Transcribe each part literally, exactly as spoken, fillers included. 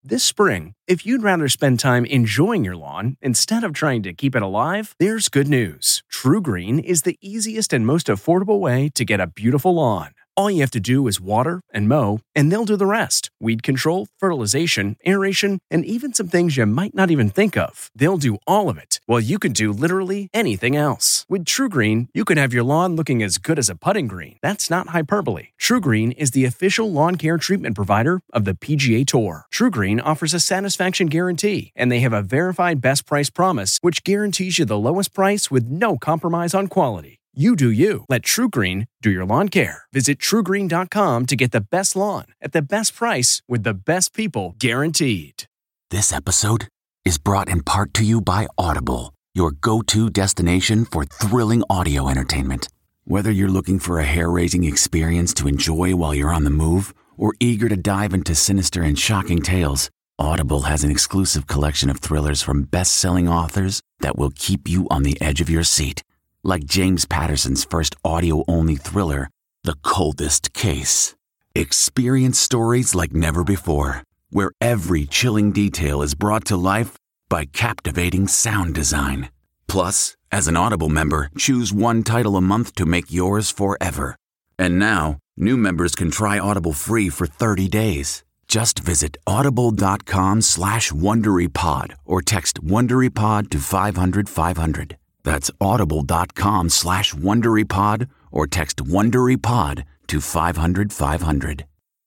This spring, if you'd rather spend time enjoying your lawn instead of trying to keep it alive, there's good news. TruGreen is the easiest and most affordable way to get a beautiful lawn. All you have to do is water and mow, and they'll do the rest. Weed control, fertilization, aeration, and even some things you might not even think of. They'll do all of it, while you can do literally anything else. With TruGreen, you can have your lawn looking as good as a putting green. That's not hyperbole. TruGreen is the official lawn care treatment provider of the P G A Tour. TruGreen offers a satisfaction guarantee, and they have a verified best price promise, which guarantees you the lowest price with no compromise on quality. You do you. Let TruGreen do your lawn care. Visit True Green dot com to get the best lawn at the best price with the best people guaranteed. This episode is brought in part to you by Audible, your go-to destination for thrilling audio entertainment. Whether you're looking for a hair-raising experience to enjoy while you're on the move or eager to dive into sinister and shocking tales, Audible has an exclusive collection of thrillers from best-selling authors that will keep you on the edge of your seat. Like James Patterson's first audio-only thriller, The Coldest Case. Experience stories like never before, where every chilling detail is brought to life by captivating sound design. Plus, as an Audible member, choose one title a month to make yours forever. And now, new members can try Audible free for thirty days. Just visit audible.com slash WonderyPod or text WonderyPod to five hundred five hundred. That's audible.com slash WonderyPod or text WonderyPod to five hundred five hundred.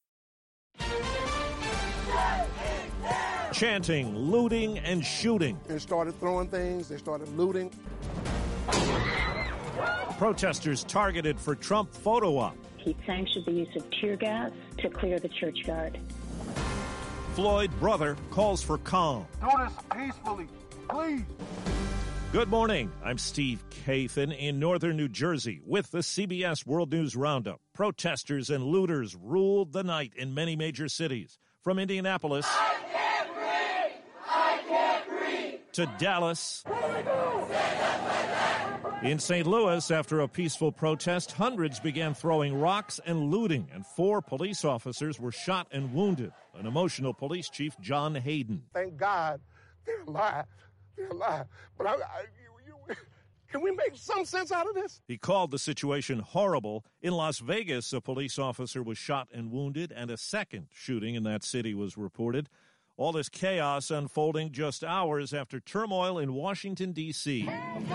Chanting, looting, and shooting. They started throwing things. They started looting. Protesters targeted for Trump photo op. He sanctioned the use of tear gas to clear the churchyard. Floyd brother calls for calm. Do this peacefully, please. Good morning. I'm Steve Kathan in northern New Jersey with the C B S World News Roundup. Protesters and looters ruled the night in many major cities. From Indianapolis I can't breathe! I can't breathe! to Dallas. In Saint Louis, after a peaceful protest, hundreds began throwing rocks and looting, and four police officers were shot and wounded. An emotional police chief, John Hayden. Thank God they're alive. They're alive. But I, I, you, you, can we make some sense out of this? He called the situation horrible. In Las Vegas, a police officer was shot and wounded, and a second shooting in that city was reported. All this chaos unfolding just hours after turmoil in Washington, D C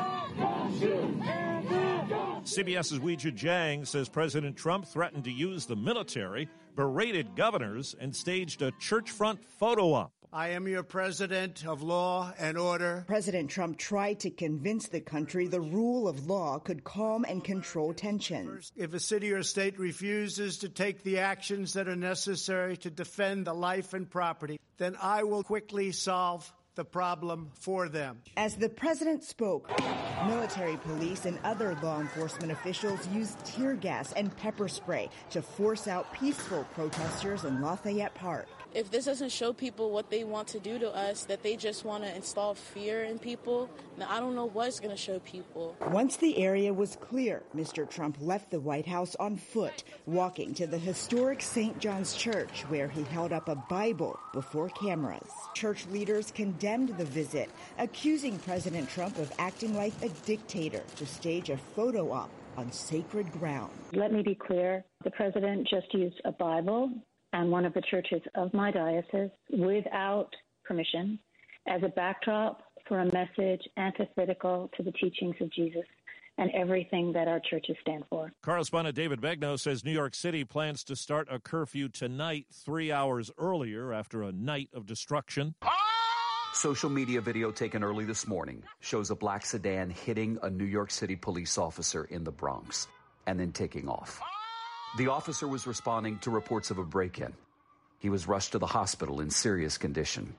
CBS's Weijia Jiang says President Trump threatened to use the military, berated governors, and staged a church-front photo op. I am your president of law and order. President Trump tried to convince the country the rule of law could calm and control tensions. If a city or state refuses to take the actions that are necessary to defend the life and property, then I will quickly solve the problem for them. As the president spoke, military police and other law enforcement officials used tear gas and pepper spray to force out peaceful protesters in Lafayette Park. If this doesn't show people what they want to do to us, that they just want to install fear in people, then I don't know what's going to show people. Once the area was clear, Mister Trump left the White House on foot, walking to the historic Saint John's Church, where he held up a Bible before cameras. Church leaders condemned the visit, accusing President Trump of acting like a dictator to stage a photo op on sacred ground. Let me be clear. The president just used a Bible and one of the churches of my diocese without permission as a backdrop for a message antithetical to the teachings of Jesus and everything that our churches stand for. Correspondent David Begnaud says New York City plans to start a curfew tonight, three hours earlier after a night of destruction. Social media video taken early this morning shows a black sedan hitting a New York City police officer in the Bronx and then taking off. The officer was responding to reports of a break-in. He was rushed to the hospital in serious condition.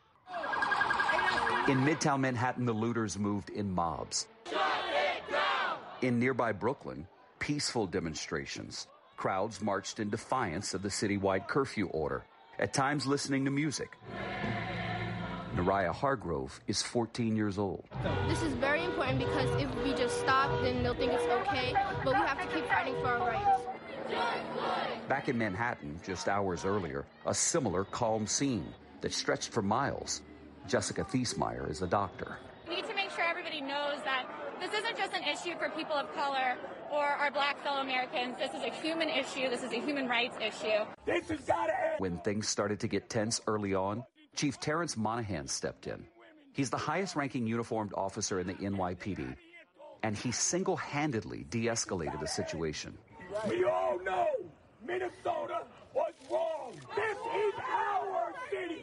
In Midtown Manhattan, the looters moved in mobs. Shut it down! In nearby Brooklyn, peaceful demonstrations. Crowds marched in defiance of the citywide curfew order, at times listening to music. Nariah Hargrove is fourteen years old. This is very important because if we just stop, then they'll think it's okay, but we have to keep fighting for our rights. Back in Manhattan, just hours earlier, a similar calm scene. that stretched for miles. Jessica Thiesmeyer is a doctor. We need to make sure everybody knows that this isn't just an issue for people of color or our black fellow Americans. This is a human issue. This is a human rights issue. This has gotta end. When things started to get tense early on, Chief Terrence Monahan stepped in. He's the highest-ranking uniformed officer in the N Y P D, and he single-handedly de-escalated the situation. We all know Minnesota was wrong. This is our city.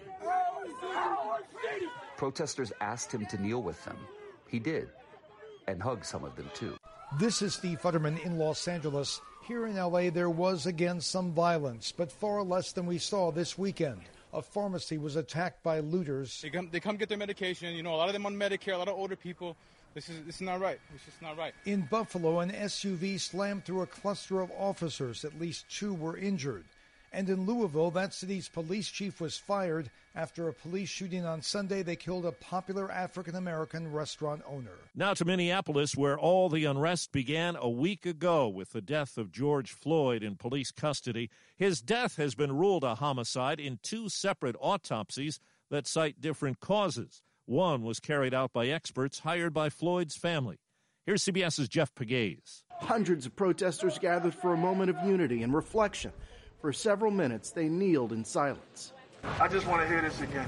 Our city. Protesters asked him to kneel with them. He did, and hugged some of them, too. This is Steve Futterman in Los Angeles. Here in L A, there was again some violence, but far less than we saw this weekend. A pharmacy was attacked by looters. They come, they come get their medication. You know, a lot of them on Medicare, a lot of older people. This is, this is not right. It's just not right. In Buffalo, an S U V slammed through a cluster of officers. At least two were injured. And in Louisville, that city's police chief was fired after a police shooting on Sunday. They killed a popular African-American restaurant owner. Now to Minneapolis, where all the unrest began a week ago with the death of George Floyd in police custody. His death has been ruled a homicide in two separate autopsies that cite different causes. One was carried out by experts hired by Floyd's family. Here's CBS's Jeff Pegues. Hundreds of protesters gathered for a moment of unity and reflection. For several minutes, they kneeled in silence. I just want to hear this again.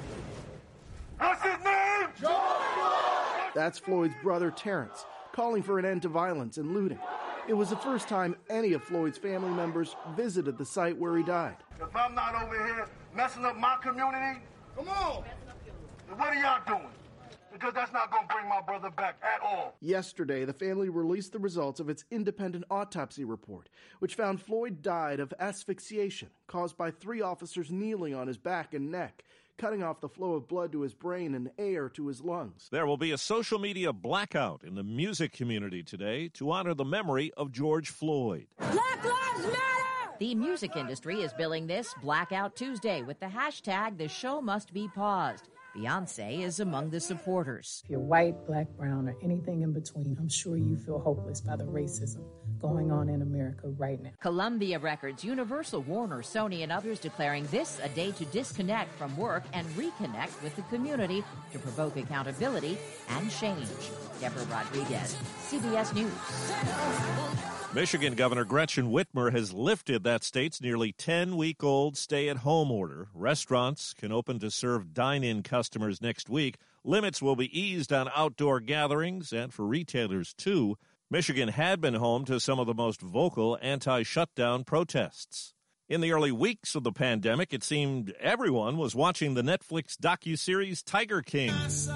What's his name? George Floyd! That's Floyd's brother, Terrence, calling for an end to violence and looting. It was the first time any of Floyd's family members visited the site where he died. If I'm not over here messing up my community, come on. What are y'all doing? Because that's not going to bring my brother back at all. Yesterday, the family released the results of its independent autopsy report, which found Floyd died of asphyxiation caused by three officers kneeling on his back and neck, cutting off the flow of blood to his brain and air to his lungs. There will be a social media blackout in the music community today to honor the memory of George Floyd. Black Lives Matter! The music industry is billing this Blackout Tuesday with the hashtag The Show Must Be Paused. Beyonce is among the supporters. If you're white, black, brown, or anything in between, I'm sure you feel hopeless by the racism going on in America right now. Columbia Records, Universal, Warner, Sony, and others declaring this a day to disconnect from work and reconnect with the community to provoke accountability and change. Deborah Rodriguez, C B S News. Michigan Governor Gretchen Whitmer has lifted that state's nearly ten-week-old stay-at-home order. Restaurants can open to serve dine-in customers next week. Limits will be eased on outdoor gatherings and for retailers, too. Michigan had been home to some of the most vocal anti-shutdown protests. In the early weeks of the pandemic, it seemed everyone was watching the Netflix docuseries Tiger King.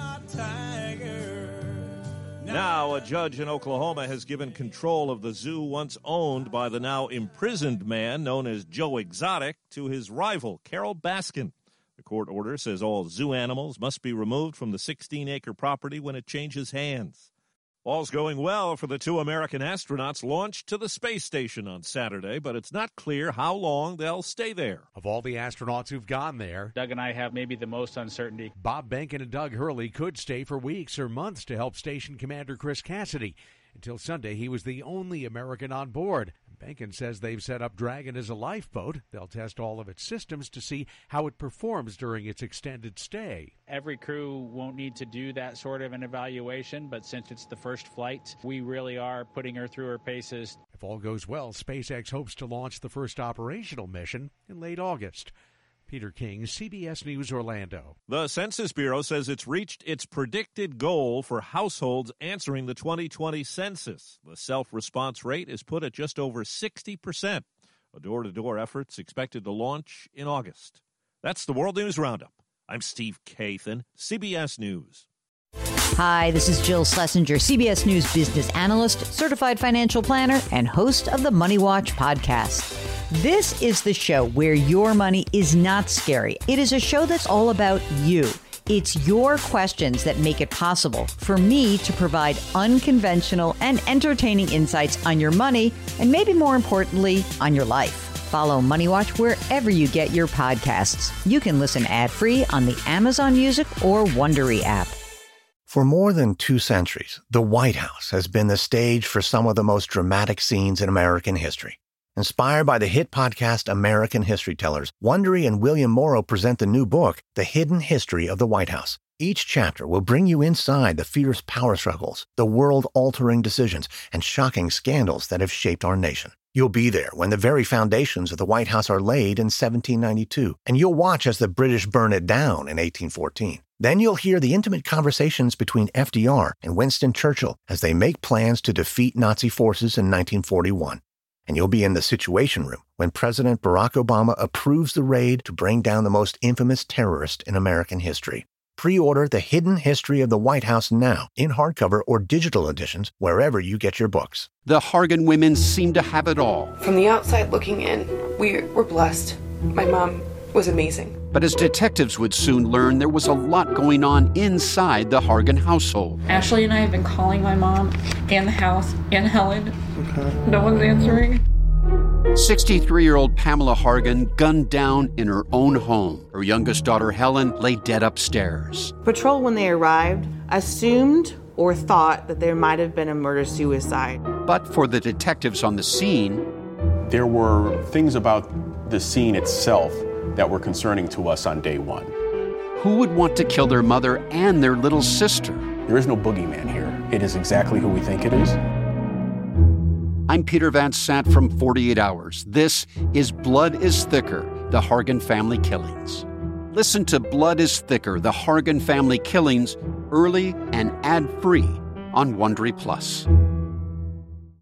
Now, a judge in Oklahoma has given control of the zoo once owned by the now imprisoned man known as Joe Exotic to his rival, Carol Baskin. The court order says all zoo animals must be removed from the sixteen-acre property when it changes hands. All's going well for the two American astronauts launched to the space station on Saturday, but it's not clear how long they'll stay there. Of all the astronauts who've gone there, Doug and I have maybe the most uncertainty. Bob Behnken and Doug Hurley could stay for weeks or months to help Station Commander Chris Cassidy. Until Sunday, he was the only American on board. Behnken says they've set up Dragon as a lifeboat. They'll test all of its systems to see how it performs during its extended stay. Every crew won't need to do that sort of an evaluation, but since it's the first flight, we really are putting her through her paces. If all goes well, SpaceX hopes to launch the first operational mission in late August. Peter King, C B S News, Orlando. The Census Bureau says it's reached its predicted goal for households answering the twenty twenty census. The self-response rate is put at just over sixty percent. A door-to-door effort's expected to launch in August. That's the World News Roundup. I'm Steve Kathan, C B S News. Hi, this is Jill Schlesinger, C B S News business analyst, certified financial planner, and host of the Money Watch podcast. This is the show where your money is not scary. It is a show that's all about you. It's your questions that make it possible for me to provide unconventional and entertaining insights on your money, and maybe more importantly, on your life. Follow Money Watch wherever you get your podcasts. You can listen ad-free on the Amazon Music or Wondery app. For more than two centuries, the White House has been the stage for some of the most dramatic scenes in American history. Inspired by the hit podcast American History Tellers, Wondery and William Morrow present the new book, The Hidden History of the White House. Each chapter will bring you inside the fierce power struggles, the world-altering decisions, and shocking scandals that have shaped our nation. You'll be there when the very foundations of the White House are laid in seventeen ninety-two, and you'll watch as the British burn it down in eighteen fourteen. Then you'll hear the intimate conversations between F D R and Winston Churchill as they make plans to defeat Nazi forces in nineteen forty-one. And you'll be in the Situation Room when President Barack Obama approves the raid to bring down the most infamous terrorist in American history. Pre-order The Hidden History of the White House now in hardcover or digital editions wherever you get your books. The Hargan women seem to have it all. From the outside looking in, we were blessed. My mom was amazing. But as detectives would soon learn, there was a lot going on inside the Hargan household. Ashley and I have been calling my mom and the house and Helen. Okay. No one's answering. sixty-three-year-old Pamela Hargan gunned down in her own home. Her youngest daughter, Helen, lay dead upstairs. Patrol, when they arrived, assumed or thought that there might have been a murder-suicide. But for the detectives on the scene, there were things about the scene itself that were concerning to us on day one. Who would want to kill their mother and their little sister? There is no boogeyman here. It is exactly who we think it is. I'm Peter Van Sant from forty-eight hours. This is Blood is Thicker, the Hargan Family Killings. Listen to Blood is Thicker, the Hargan Family Killings, early and ad-free on Wondery Plus.